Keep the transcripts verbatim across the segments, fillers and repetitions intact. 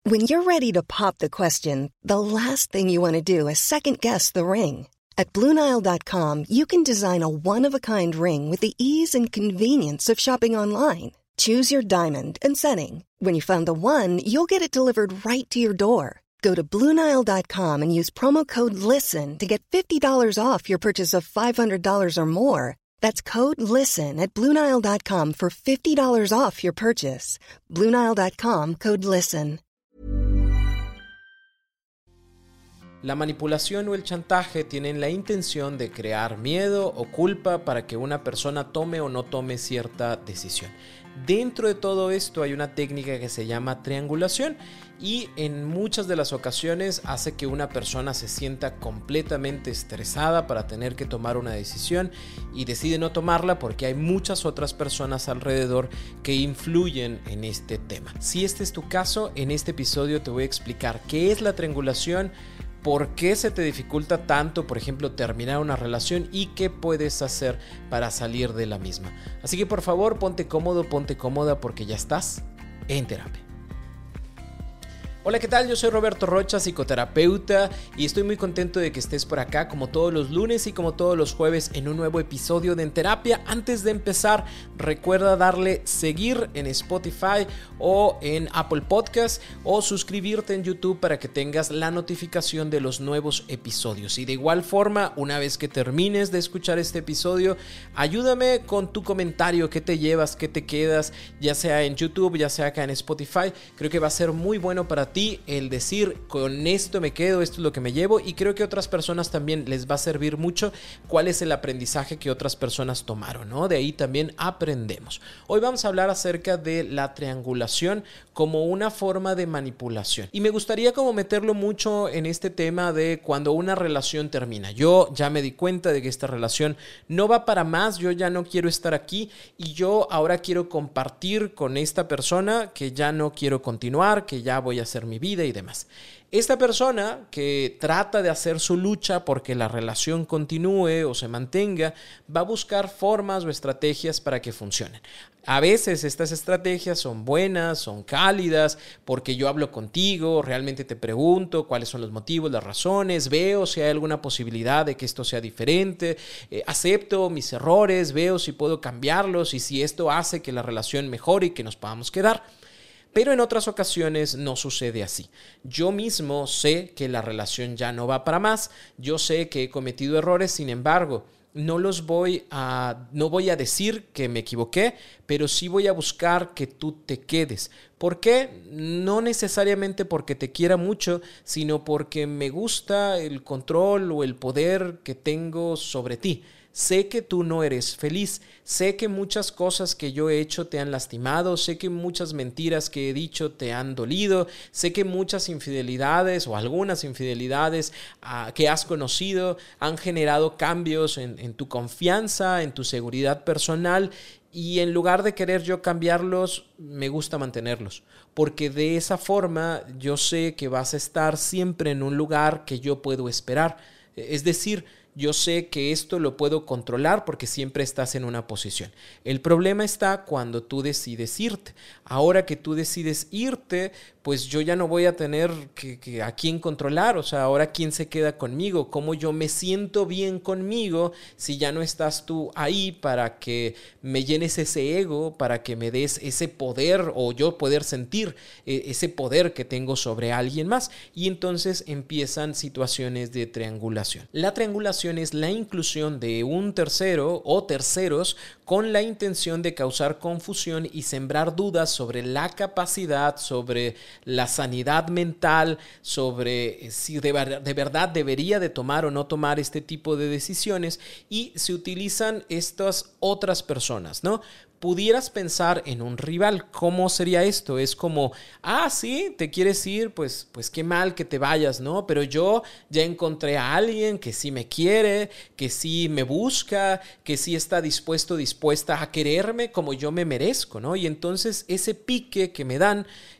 When you're ready to pop the question, the last thing you want to do is second-guess the ring. At Blue Nile dot com, you can design a one-of-a-kind ring with the ease and convenience of shopping online. Choose your diamond and setting. When you find the one, you'll get it delivered right to your door. Go to Blue Nile dot com and use promo code LISTEN to get fifty dollars off your purchase of five hundred dollars or more. That's code LISTEN at Blue Nile dot com for fifty dollars off your purchase. Blue Nile dot com, code LISTEN. La manipulación o el chantaje tienen la intención de crear miedo o culpa para que una persona tome o no tome cierta decisión. Dentro de todo esto hay una técnica que se llama triangulación y en muchas de las ocasiones hace que una persona se sienta completamente estresada para tener que tomar una decisión y decide no tomarla porque hay muchas otras personas alrededor que influyen en este tema. Si este es tu caso, en este episodio te voy a explicar qué es la triangulación, por qué se te dificulta tanto, por ejemplo, terminar una relación y qué puedes hacer para salir de la misma. Así que por favor, ponte cómodo, ponte cómoda porque ya estás en terapia. Hola, ¿qué tal? Yo soy Roberto Rocha, psicoterapeuta, y estoy muy contento de que estés por acá como todos los lunes y como todos los jueves en un nuevo episodio de En Terapia. Antes de empezar, recuerda darle seguir en Spotify o en Apple Podcast o suscribirte en YouTube para que tengas la notificación de los nuevos episodios. Y de igual forma, una vez que termines de escuchar este episodio, ayúdame con tu comentario, qué te llevas, qué te quedas, ya sea en YouTube, ya sea acá en Spotify. Creo que va a ser muy bueno para ti el decir, con esto me quedo, esto es lo que me llevo, y creo que a otras personas también les va a servir mucho cuál es el aprendizaje que otras personas tomaron, ¿no? De ahí también aprendemos. Hoy vamos a hablar acerca de la triangulación como una forma de manipulación, y me gustaría como meterlo mucho en este tema de cuando una relación termina. Yo ya me di cuenta de que esta relación no va para más, yo ya no quiero estar aquí y yo ahora quiero compartir con esta persona que ya no quiero continuar, que ya voy a hacer mi vida y demás. Esta persona que trata de hacer su lucha porque la relación continúe o se mantenga, va a buscar formas o estrategias para que funcionen. A veces estas estrategias son buenas, son cálidas, porque yo hablo contigo, realmente te pregunto cuáles son los motivos, las razones, veo si hay alguna posibilidad de que esto sea diferente, eh, acepto mis errores, veo si puedo cambiarlos y si esto hace que la relación mejore y que nos podamos quedar. Pero en otras ocasiones no sucede así. Yo mismo sé que la relación ya no va para más, yo sé que he cometido errores, sin embargo, no los voy a, no voy a decir que me equivoqué, pero sí voy a buscar que tú te quedes. ¿Por qué? No necesariamente porque te quiera mucho, sino porque me gusta el control o el poder que tengo sobre ti. Sé que tú no eres feliz, sé que muchas cosas que yo he hecho te han lastimado, sé que muchas mentiras que he dicho te han dolido, sé que muchas infidelidades o algunas infidelidades uh, que has conocido han generado cambios en, en tu confianza, en tu seguridad personal, y en lugar de querer yo cambiarlos, me gusta mantenerlos, porque de esa forma yo sé que vas a estar siempre en un lugar que yo puedo esperar, es decir, yo sé que esto lo puedo controlar porque siempre estás en una posición. El problema está cuando tú decides irte. Ahora que tú decides irte, pues yo ya no voy a tener que, que a quién controlar. O sea, ahora quién se queda conmigo, cómo yo me siento bien conmigo si ya no estás tú ahí para que me llenes ese ego, para que me des ese poder o yo poder sentir eh, ese poder que tengo sobre alguien más. Y entonces empiezan situaciones de triangulación. La triangulación es la inclusión de un tercero o terceros con la intención de causar confusión y sembrar dudas sobre la capacidad, sobre la sanidad mental, sobre si de, ver, de verdad debería de tomar o no tomar este tipo de decisiones, y se utilizan estas otras personas, ¿no? Pudieras pensar en un rival. ¿Cómo sería esto? Es como, ah, sí, te quieres ir, pues, pues qué mal que te vayas, ¿no? Pero yo ya encontré a alguien que sí me quiere, que sí me busca, que sí está dispuesto, dispuesta a quererme como yo me merezco, ¿no? Y entonces ese pique que me dan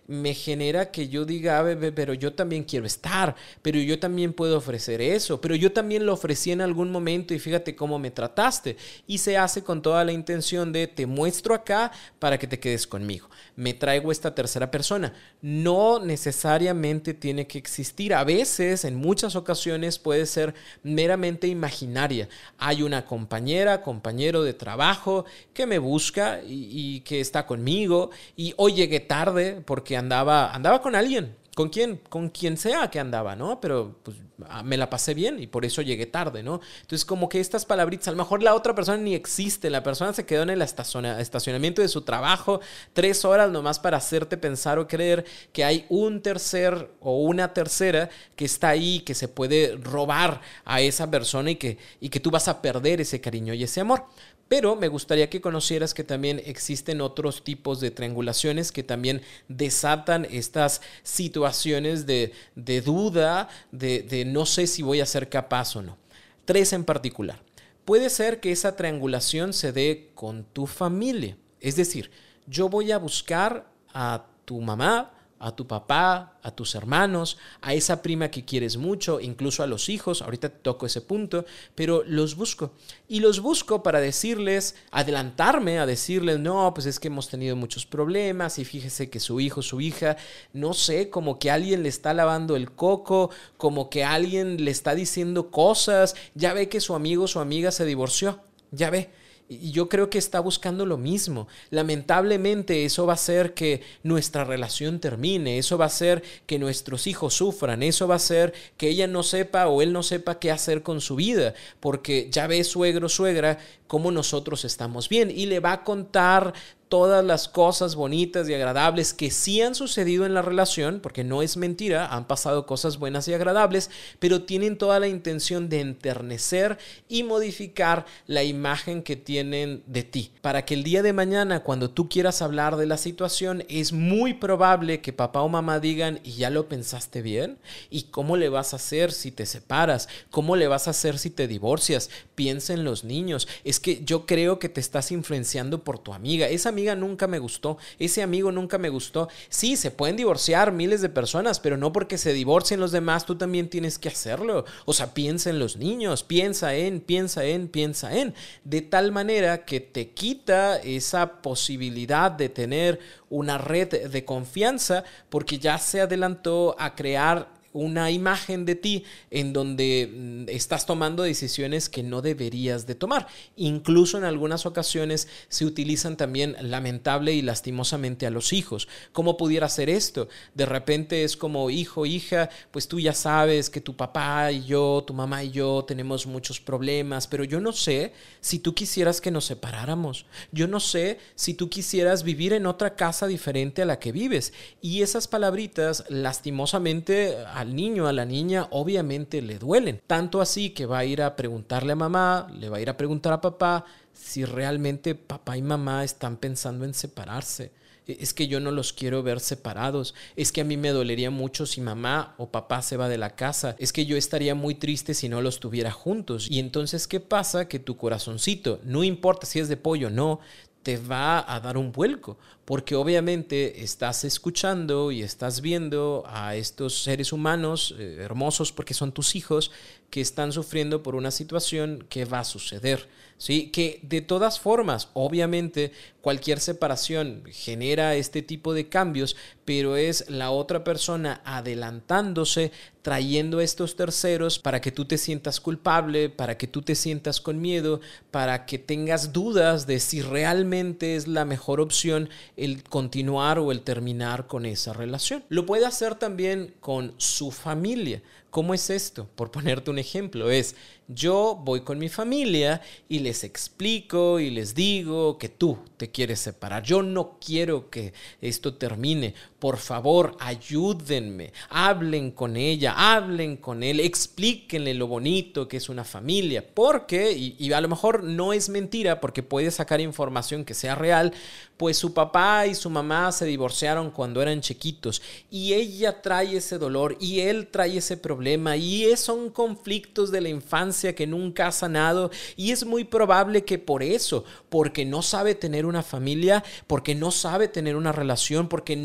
me genera que yo diga, bebé, pero yo también quiero estar, pero yo también puedo ofrecer eso, pero yo también lo ofrecí en algún momento y fíjate cómo me trataste. Y se hace con toda la intención de te muestro acá para que te quedes conmigo. Me traigo esta tercera persona. No necesariamente tiene que existir. A veces, en muchas ocasiones, puede ser meramente imaginaria. Hay una compañera, compañero de trabajo que me busca y, y que está conmigo y hoy llegué tarde porque andaba, andaba con alguien. ¿Con quién? Con quien sea que andaba, ¿no? Pero pues, me la pasé bien y por eso llegué tarde, ¿no? Entonces, como que estas palabritas, a lo mejor la otra persona ni existe. La persona se quedó en el estacionamiento de su trabajo tres horas nomás para hacerte pensar o creer que hay un tercer o una tercera que está ahí, que se puede robar a esa persona y que, y que tú vas a perder ese cariño y ese amor. Pero me gustaría que conocieras que también existen otros tipos de triangulaciones que también desatan estas situaciones de, de duda, de, de no sé si voy a ser capaz o no. Tres en particular. Puede ser que esa triangulación se dé con tu familia. Es decir, yo voy a buscar a tu mamá, a tu papá, a tus hermanos, a esa prima que quieres mucho, incluso a los hijos, ahorita te toco ese punto, pero los busco. Y los busco para decirles, adelantarme a decirles, no, pues es que hemos tenido muchos problemas y fíjese que su hijo, su hija, no sé, como que alguien le está lavando el coco, como que alguien le está diciendo cosas, ya ve que su amigo o su amiga se divorció, ya ve. Y yo creo que está buscando lo mismo. Lamentablemente eso va a hacer que nuestra relación termine, eso va a hacer que nuestros hijos sufran, eso va a hacer que ella no sepa o él no sepa qué hacer con su vida, porque ya ve suegro, suegra, cómo nosotros estamos bien y le va a contar todas las cosas bonitas y agradables que sí han sucedido en la relación, porque no es mentira, han pasado cosas buenas y agradables, pero tienen toda la intención de enternecer y modificar la imagen que tienen de ti, para que el día de mañana, cuando tú quieras hablar de la situación, es muy probable que papá o mamá digan, ¿y ya lo pensaste bien? ¿Y cómo le vas a hacer si te separas? ¿Cómo le vas a hacer si te divorcias? Piensa en los niños. Es que yo creo que te estás influenciando por tu amiga. Esa amiga nunca me gustó, ese amigo nunca me gustó. Sí, se pueden divorciar miles de personas, pero no porque se divorcien los demás, tú también tienes que hacerlo. O sea, piensa en los niños, piensa en, piensa en, piensa en. De tal manera que te quita esa posibilidad de tener una red de confianza porque ya se adelantó a crear una imagen de ti en donde estás tomando decisiones que no deberías de tomar. Incluso en algunas ocasiones se utilizan también lamentable y lastimosamente a los hijos. ¿Cómo pudiera ser esto? De repente es como, hijo, hija, pues tú ya sabes que tu papá y yo, tu mamá y yo tenemos muchos problemas, pero yo no sé si tú quisieras que nos separáramos. Yo no sé si tú quisieras vivir en otra casa diferente a la que vives. Y esas palabritas lastimosamente a al niño, a la niña, obviamente le duelen. Tanto así que va a ir a preguntarle a mamá, le va a ir a preguntar a papá si realmente papá y mamá están pensando en separarse. Es que yo no los quiero ver separados. Es que a mí me dolería mucho si mamá o papá se va de la casa. Es que yo estaría muy triste si no los tuviera juntos. Y entonces, ¿qué pasa? Que tu corazoncito, no importa si es de pollo o no, te va a dar un vuelco, porque obviamente estás escuchando y estás viendo a estos seres humanos eh, hermosos, porque son tus hijos, que están sufriendo por una situación que va a suceder, ¿sí? Que de todas formas, obviamente, cualquier separación genera este tipo de cambios, pero es la otra persona adelantándose, trayendo a estos terceros para que tú te sientas culpable, para que tú te sientas con miedo, para que tengas dudas de si realmente es la mejor opción el continuar o el terminar con esa relación. Lo puede hacer también con su familia. ¿Cómo es esto? Por ponerte un ejemplo, es yo voy con mi familia y les explico y les digo que tú te quieres separar. Yo no quiero que esto termine. Por favor, ayúdenme, hablen con ella, hablen con él, explíquenle lo bonito que es una familia. Porque, y, y a lo mejor no es mentira porque puede sacar información que sea real, pues su papá y su mamá se divorciaron cuando eran chiquitos y ella trae ese dolor y él trae ese problema y son conflictos de la infancia que nunca ha sanado y es muy probable que por eso, porque no sabe tener una familia, porque no sabe tener una relación, porque no sabe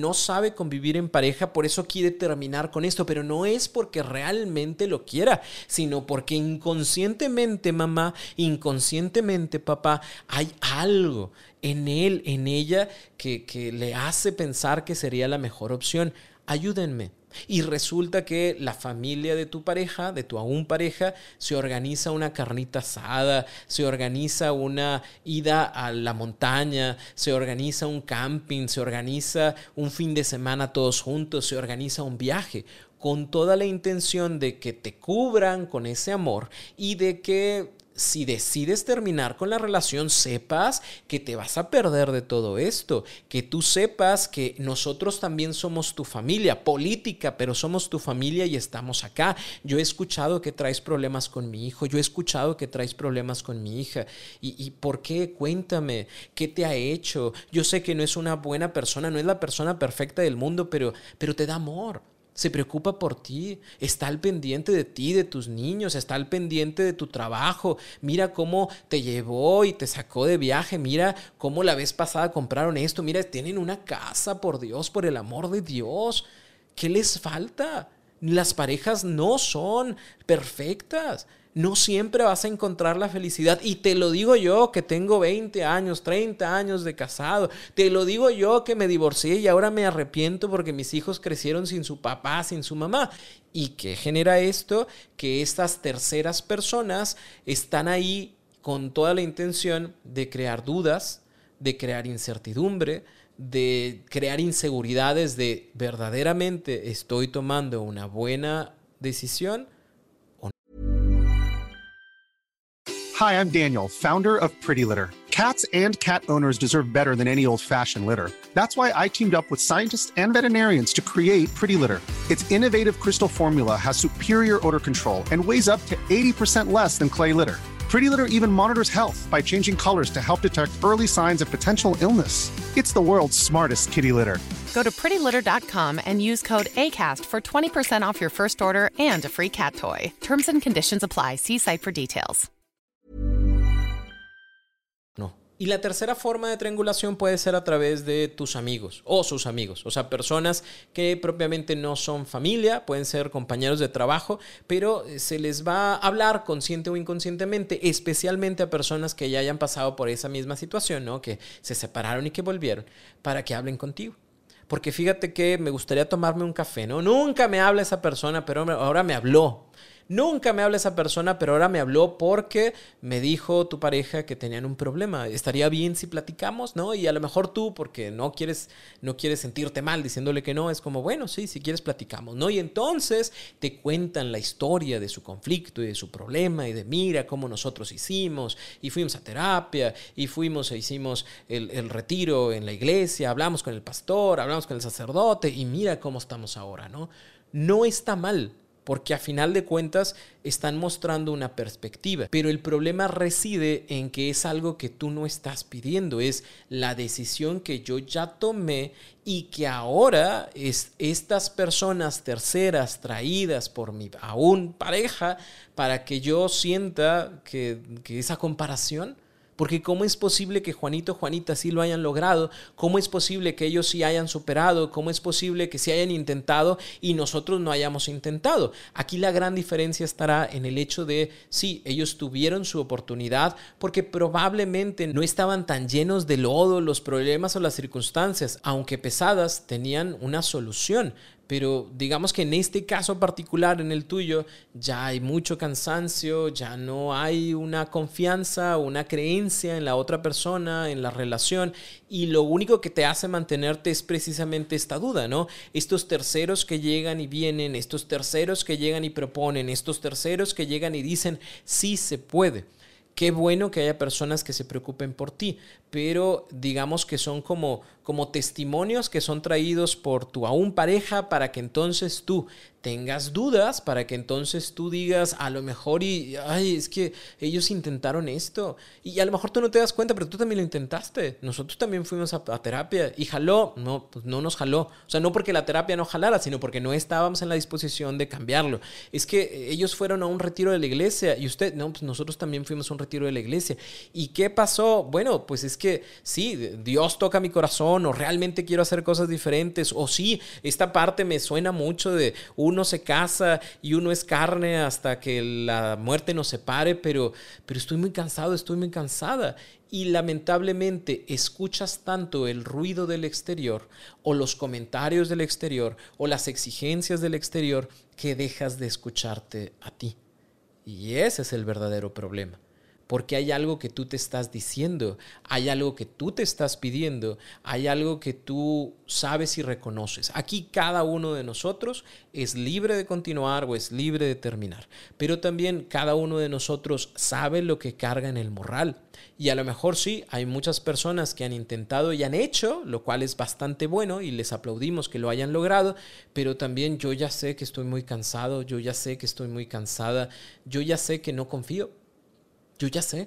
sabe convivir en pareja, por eso quiere terminar con esto, pero no es porque realmente lo quiera, sino porque inconscientemente, mamá, inconscientemente, papá, hay algo en él, en ella, que, que le hace pensar que sería la mejor opción. Ayúdenme. Y resulta que la familia de tu pareja, de tu aún pareja, se organiza una carnita asada, se organiza una ida a la montaña, se organiza un camping, se organiza un fin de semana todos juntos, se organiza un viaje, con toda la intención de que te cubran con ese amor y de que si decides terminar con la relación, sepas que te vas a perder de todo esto, que tú sepas que nosotros también somos tu familia política, pero somos tu familia y estamos acá. Yo he escuchado que traes problemas con mi hijo, yo he escuchado que traes problemas con mi hija. ¿Y, y por qué? Cuéntame, ¿qué te ha hecho? Yo sé que no es una buena persona, no es la persona perfecta del mundo, pero, pero te da amor. Se preocupa por ti, está al pendiente de ti, de tus niños, está al pendiente de tu trabajo. Mira cómo te llevó y te sacó de viaje, mira cómo la vez pasada compraron esto, mira, tienen una casa, por Dios, por el amor de Dios. ¿Qué les falta? Las parejas no son perfectas. No siempre vas a encontrar la felicidad. Y te lo digo yo que tengo veinte años, treinta años de casado. Te lo digo yo que me divorcié y ahora me arrepiento porque mis hijos crecieron sin su papá, sin su mamá. ¿Y qué genera esto? Que estas terceras personas están ahí con toda la intención de crear dudas, de crear incertidumbre, de crear inseguridades de verdaderamente estoy tomando una buena decisión. Hi, I'm Daniel, founder of Pretty Litter. Cats and cat owners deserve better than any old-fashioned litter. That's why I teamed up with scientists and veterinarians to create Pretty Litter. Its innovative crystal formula has superior odor control and weighs up to eighty percent less than clay litter. Pretty Litter even monitors health by changing colors to help detect early signs of potential illness. It's the world's smartest kitty litter. Go to pretty litter dot com and use code ACAST for twenty percent off your first order and a free cat toy. Terms and conditions apply. See site for details. No. Y la tercera forma de triangulación puede ser a través de tus amigos o sus amigos, o sea, personas que propiamente no son familia, pueden ser compañeros de trabajo, pero se les va a hablar consciente o inconscientemente, especialmente a personas que ya hayan pasado por esa misma situación, ¿no? Que se separaron y que volvieron, para que hablen contigo. Porque fíjate que me gustaría tomarme un café, ¿no? Nunca me habla esa persona, pero ahora me habló. Nunca me habla esa persona, pero ahora me habló porque me dijo tu pareja que tenían un problema. Estaría bien si platicamos, ¿no? Y a lo mejor tú, porque no quieres, no quieres sentirte mal diciéndole que no, es como, bueno, sí, si quieres platicamos, ¿no? Y entonces te cuentan la historia de su conflicto y de su problema y de mira cómo nosotros hicimos y fuimos a terapia y fuimos e hicimos el, el retiro en la iglesia, hablamos con el pastor, hablamos con el sacerdote y mira cómo estamos ahora, ¿no? No está mal. Porque a final de cuentas están mostrando una perspectiva. Pero el problema reside en que es algo que tú no estás pidiendo. Es la decisión que yo ya tomé y que ahora es estas personas terceras traídas por mi aún pareja para que yo sienta que, que esa comparación. Porque ¿cómo es posible que Juanito o Juanita sí lo hayan logrado? ¿Cómo es posible que ellos sí hayan superado? ¿Cómo es posible que sí hayan intentado y nosotros no hayamos intentado? Aquí la gran diferencia estará en el hecho de, sí, ellos tuvieron su oportunidad porque probablemente no estaban tan llenos de lodo, los problemas o las circunstancias, aunque pesadas, tenían una solución. Pero digamos que en este caso particular, en el tuyo, ya hay mucho cansancio, ya no hay una confianza, una creencia en la otra persona, en la relación, y lo único que te hace mantenerte es precisamente esta duda, ¿no? Estos terceros que llegan y vienen, estos terceros que llegan y proponen, estos terceros que llegan y dicen, sí se puede. Qué bueno que haya personas que se preocupen por ti, pero digamos que son como, como testimonios que son traídos por tu aún pareja para que entonces tú tengas dudas, para que entonces tú digas a lo mejor y ay, es que ellos intentaron esto y a lo mejor tú no te das cuenta, pero tú también lo intentaste. Nosotros también fuimos a, a terapia y jaló, no, pues no nos jaló. O sea, no porque la terapia no jalara, sino porque no estábamos en la disposición de cambiarlo. Es que ellos fueron a un retiro de la iglesia y usted, no, pues nosotros también fuimos a un retiro de la iglesia. ¿Y qué pasó? Bueno, pues es que sí, Dios toca mi corazón, o realmente quiero hacer cosas diferentes, o sí, esta parte me suena mucho de uno se casa y uno es carne hasta que la muerte nos separe, pero, pero estoy muy cansado, estoy muy cansada. Y lamentablemente escuchas tanto el ruido del exterior o los comentarios del exterior o las exigencias del exterior que dejas de escucharte a ti. Y ese es el verdadero problema. Porque hay algo que tú te estás diciendo, hay algo que tú te estás pidiendo, hay algo que tú sabes y reconoces. Aquí cada uno de nosotros es libre de continuar o es libre de terminar. Pero también cada uno de nosotros sabe lo que carga en el morral. Y a lo mejor sí, hay muchas personas que han intentado y han hecho, lo cual es bastante bueno y les aplaudimos que lo hayan logrado, pero también yo ya sé que estoy muy cansado, yo ya sé que estoy muy cansada, yo ya sé que no confío. Yo ya sé,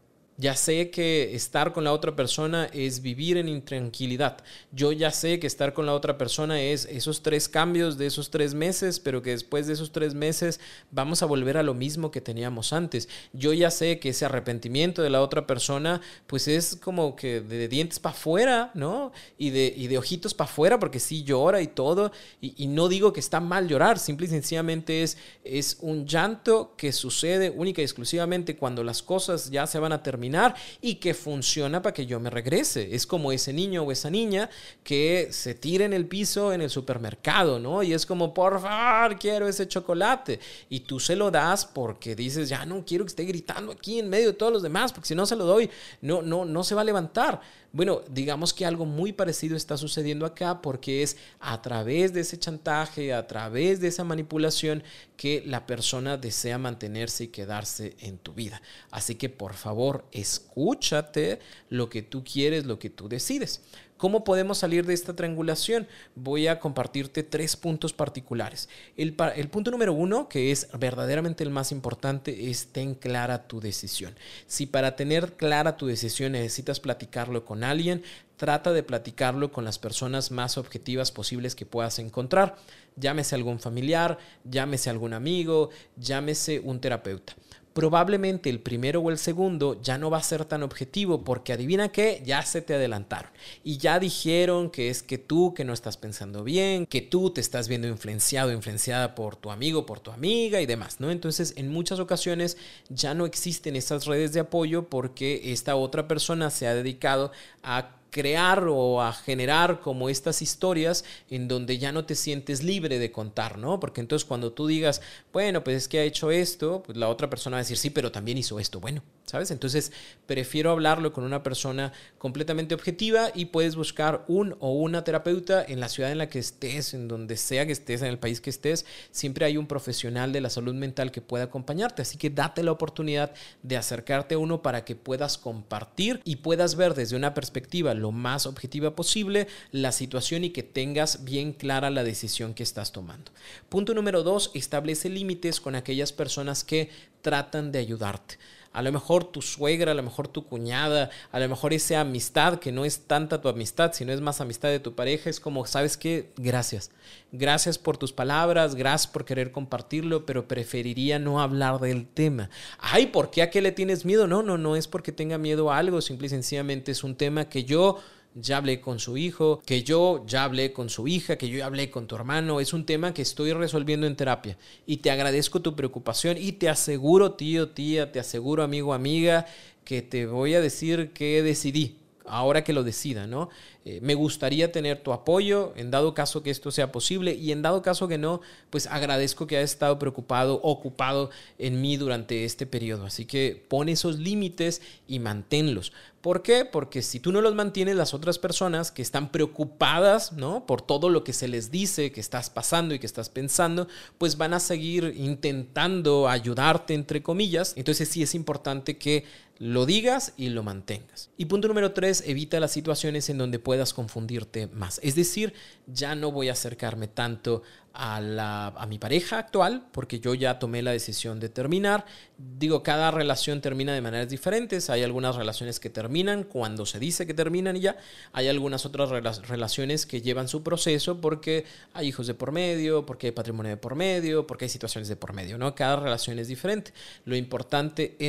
ya sé que estar con la otra persona es vivir en intranquilidad. Yo ya sé que estar con la otra persona es esos tres cambios de esos tres meses, pero que después de esos tres meses vamos a volver a lo mismo que teníamos antes. Yo ya sé que ese arrepentimiento de la otra persona pues es como que de dientes para afuera, ¿no? Y de, y de ojitos para afuera, porque sí llora y todo. Y, y no digo que está mal llorar, simple y sencillamente es, es un llanto que sucede única y exclusivamente cuando las cosas ya se van a terminar y que funciona para que yo me regrese. Es como ese niño o esa niña que se tira en el piso en el supermercado, ¿no? Y es como, por favor, quiero ese chocolate. Y tú se lo das porque dices, ya no quiero que esté gritando aquí en medio de todos los demás, porque si no se lo doy, no, no, no se va a levantar. Bueno, digamos que algo muy parecido está sucediendo acá porque es a través de ese chantaje, a través de esa manipulación que la persona desea mantenerse y quedarse en tu vida. Así que por favor, escúchate lo que tú quieres, lo que tú decides. ¿Cómo podemos salir de esta triangulación? Voy a compartirte tres puntos particulares. El, el punto número uno, que es verdaderamente el más importante, es ten clara tu decisión. Si para tener clara tu decisión necesitas platicarlo con alguien, trata de platicarlo con las personas más objetivas posibles que puedas encontrar. Llámese algún familiar, llámese algún amigo, llámese un terapeuta. Probablemente el primero o el segundo ya no va a ser tan objetivo porque adivina qué, ya se te adelantaron y ya dijeron que es que tú que no estás pensando bien, que tú te estás viendo influenciado, influenciada por tu amigo, por tu amiga y demás, ¿no? Entonces en muchas ocasiones ya no existen esas redes de apoyo porque esta otra persona se ha dedicado a crear o a generar como estas historias en donde ya no te sientes libre de contar, ¿no? Porque entonces cuando tú digas, bueno, pues es que ha hecho esto, pues la otra persona va a decir, sí, pero también hizo esto, bueno, ¿sabes? Entonces prefiero hablarlo con una persona completamente objetiva y puedes buscar un o una terapeuta en la ciudad en la que estés, en donde sea que estés, en el país que estés, siempre hay un profesional de la salud mental que pueda acompañarte, así que date la oportunidad de acercarte a uno para que puedas compartir y puedas ver desde una perspectiva lo más objetiva posible la situación y que tengas bien clara la decisión que estás tomando. Punto número dos, establece límites con aquellas personas que tratan de ayudarte. A lo mejor tu suegra, a lo mejor tu cuñada, a lo mejor esa amistad que no es tanta tu amistad, sino es más amistad de tu pareja, es como, ¿sabes qué? Gracias. Gracias por tus palabras, gracias por querer compartirlo, pero preferiría no hablar del tema. Ay, ¿por qué a qué le tienes miedo? No, no, no es porque tenga miedo a algo, simple y sencillamente es un tema que yo ya hablé con su hijo, que yo ya hablé con su hija, que yo ya hablé con tu hermano. Es un tema que estoy resolviendo en terapia y te agradezco tu preocupación y te aseguro, tío, tía, te aseguro, amigo, amiga, que te voy a decir que decidí. Ahora que lo decida, ¿no? Eh, me gustaría tener tu apoyo en dado caso que esto sea posible y en dado caso que no, pues agradezco que hayas estado preocupado, ocupado en mí durante este periodo. Así que pon esos límites y manténlos. ¿Por qué? Porque si tú no los mantienes, las otras personas que están preocupadas, ¿no?, por todo lo que se les dice que estás pasando y que estás pensando, pues van a seguir intentando ayudarte, entre comillas. Entonces sí es importante que lo digas y lo mantengas. Y punto número tres, evita las situaciones en donde puedas confundirte más. Es decir, ya no voy a acercarme tanto a, la, a mi pareja actual porque yo ya tomé la decisión de terminar. Digo, cada relación termina de maneras diferentes. Hay algunas relaciones que terminan cuando se dice que terminan y ya. Hay algunas otras rela- relaciones que llevan su proceso porque hay hijos de por medio, porque hay patrimonio de por medio, porque hay situaciones de por medio, ¿no? Cada relación es diferente. Lo importante es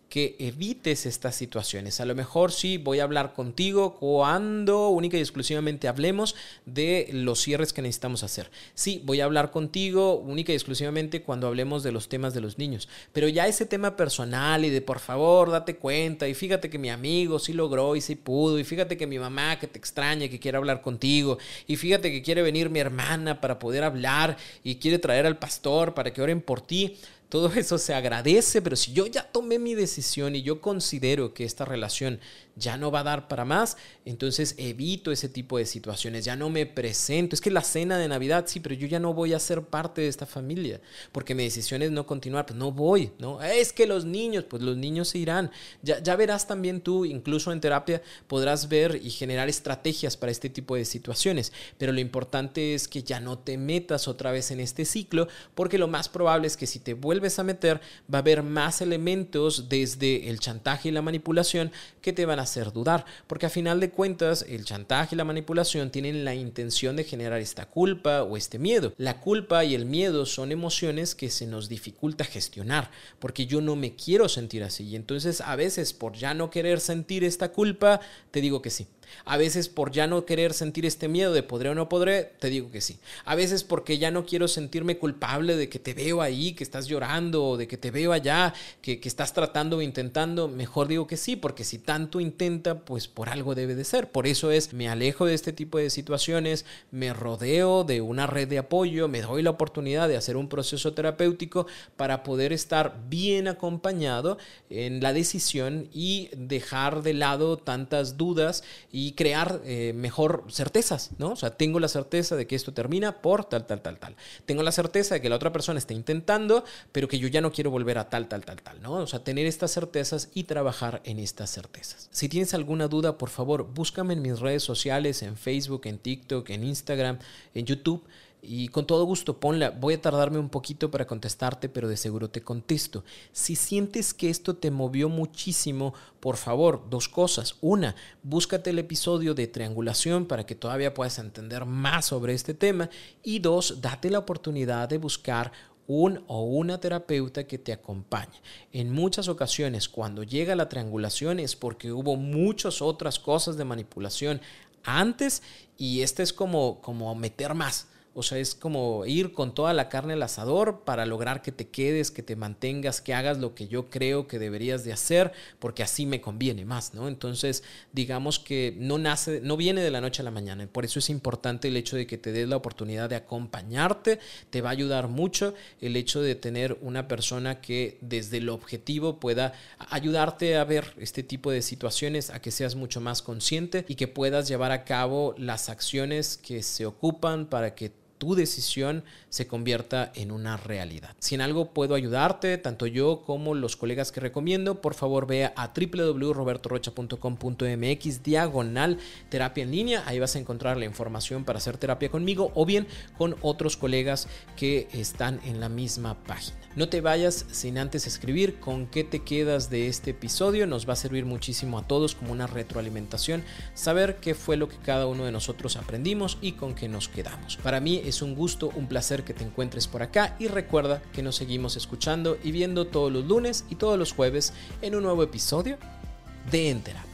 que evites estas situaciones. A lo mejor sí voy a hablar contigo cuando única y exclusivamente hablemos de los cierres que necesitamos hacer. Sí, voy a hablar contigo única y exclusivamente cuando hablemos de los temas de los niños. Pero ya ese tema personal y de por favor date cuenta y fíjate que mi amigo sí logró y sí pudo y fíjate que mi mamá que te extraña, que quiere hablar contigo y fíjate que quiere venir mi hermana para poder hablar y quiere traer al pastor para que oren por ti. Todo eso se agradece, pero si yo ya tomé mi decisión y yo considero que esta relación ya no va a dar para más, entonces evito ese tipo de situaciones, ya no me presento. Es que la cena de Navidad, sí, pero yo ya no voy a ser parte de esta familia, porque mi decisión es no continuar, pues no voy, ¿no? Es que los niños, pues los niños se irán. Ya, ya verás también tú, incluso en terapia, podrás ver y generar estrategias para este tipo de situaciones, pero lo importante es que ya no te metas otra vez en este ciclo, porque lo más probable es que si te vuelves a meter, va a haber más elementos desde el chantaje y la manipulación que te van a hacer dudar, porque a final de cuentas el chantaje y la manipulación tienen la intención de generar esta culpa o este miedo. La culpa y el miedo son emociones que se nos dificulta gestionar, porque yo no me quiero sentir así, y entonces a veces por ya no querer sentir esta culpa, te digo que sí. A veces por ya no querer sentir este miedo de podré o no podré, te digo que sí. A veces porque ya no quiero sentirme culpable de que te veo ahí, que estás llorando, o de que te veo allá, que, que estás tratando o intentando, mejor digo que sí, porque si tanto intenta, pues por algo debe de ser. Por eso es, me alejo de este tipo de situaciones, me rodeo de una red de apoyo, me doy la oportunidad de hacer un proceso terapéutico para poder estar bien acompañado en la decisión y dejar de lado tantas dudas y crear eh, mejor certezas, ¿no? O sea, tengo la certeza de que esto termina por tal, tal, tal, tal. Tengo la certeza de que la otra persona está intentando, pero que yo ya no quiero volver a tal, tal, tal, tal, ¿no? O sea, tener estas certezas y trabajar en estas certezas. Si tienes alguna duda, por favor, búscame en mis redes sociales, en Facebook, en TikTok, en Instagram, en YouTube. Y con todo gusto, ponla. Voy a tardarme un poquito para contestarte, pero de seguro te contesto. Si sientes que esto te movió muchísimo, por favor, dos cosas. Una, búscate el episodio de triangulación para que todavía puedas entender más sobre este tema. Y dos, date la oportunidad de buscar un o una terapeuta que te acompañe. En muchas ocasiones, cuando llega la triangulación es porque hubo muchas otras cosas de manipulación antes y este es como, como meter más. O sea, es como ir con toda la carne al asador para lograr que te quedes, que te mantengas, que hagas lo que yo creo que deberías de hacer, porque así me conviene más, ¿no? Entonces, digamos que no nace, no viene de la noche a la mañana. Por eso es importante el hecho de que te des la oportunidad de acompañarte. Te va a ayudar mucho el hecho de tener una persona que desde el objetivo pueda ayudarte a ver este tipo de situaciones, a que seas mucho más consciente y que puedas llevar a cabo las acciones que se ocupan para que tu decisión se convierta en una realidad. Si en algo puedo ayudarte, tanto yo como los colegas que recomiendo, por favor ve a w w w punto roberto rocha punto com punto m x diagonal terapia en línea. Ahí vas a encontrar la información para hacer terapia conmigo o bien con otros colegas que están en la misma página. No te vayas sin antes escribir con qué te quedas de este episodio. Nos va a servir muchísimo a todos como una retroalimentación, saber qué fue lo que cada uno de nosotros aprendimos y con qué nos quedamos. Para mí es un gusto, un placer que te encuentres por acá y recuerda que nos seguimos escuchando y viendo todos los lunes y todos los jueves en un nuevo episodio de En Terapia.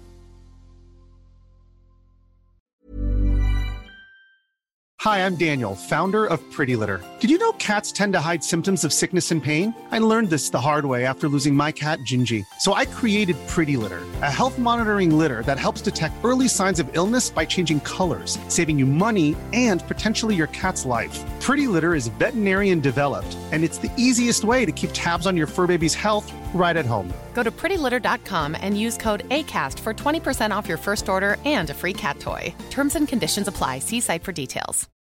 Hi, I'm Daniel, founder of Pretty Litter. Did you know cats tend to hide symptoms of sickness and pain? I learned this the hard way after losing my cat, Gingy. So I created Pretty Litter, a health monitoring litter that helps detect early signs of illness by changing colors, saving you money and potentially your cat's life. Pretty Litter is veterinarian developed, and it's the easiest way to keep tabs on your fur baby's health right at home. Go to pretty litter dot com and use code ACAST for twenty percent off your first order and a free cat toy. Terms and conditions apply. See site for details.